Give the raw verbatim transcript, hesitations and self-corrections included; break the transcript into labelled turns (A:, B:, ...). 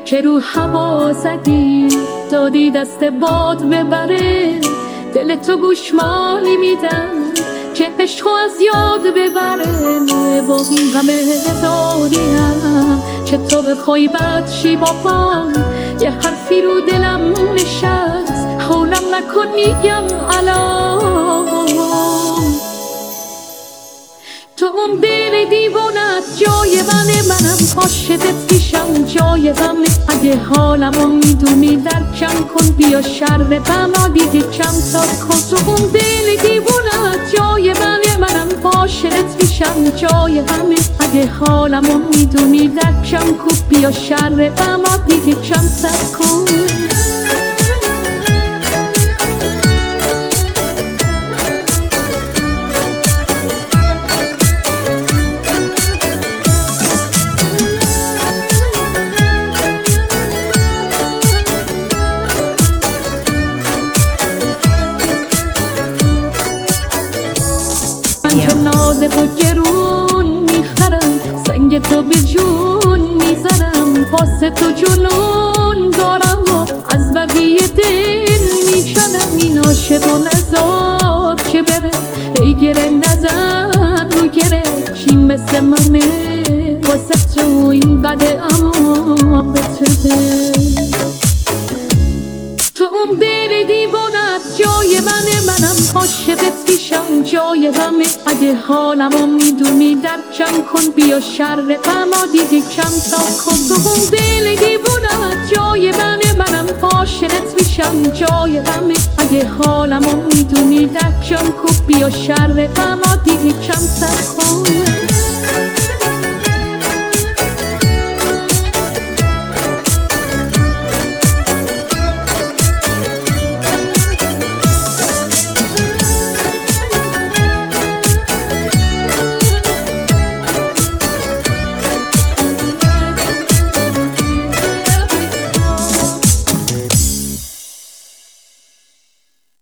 A: که رو هوا زدی دادی دست باد ببره، دل تو گوشمالی میدم که عشقو از یاد ببره. با این غم هزاریم که تو بخوای بد شی بابام، یه حرفی رو دلم نشست حولم نکن میگم الان. تو اون دل دیوونت جای منه، منم عاشقت پیشم جای غمه. اگه حالمو میدونی درکم کن، بیا شر غم دیگه کم تا کن. تو اون دل دیوونت جای منه، منم عاشقت پیشم جای غمه. اگه حالمو میدونی درکم کن، بیا شر غم دیگه کم تا کن. که نازه و گرون میخرم، سنگ تو به جون میزنم. واسه تو جنون دارم و از بقیه دل میشنم. این عاشق و نزار که بره، ای گره نزن رو گره. چی مثل منه واسه تو این بده اما به تو دل. تو اون دل دیوانت جای منه، منم عاشقت پیشم جای غمه. اگه حالمو میدونی درکم کن، بیا شر غما دیگه کم تا کن. تو اون دل دیوانت جای منه، منم عاشقت پیشم جای غمه. اگه حالمو میدونی درکم کن، بیا شر غما دیگه کم تا کن.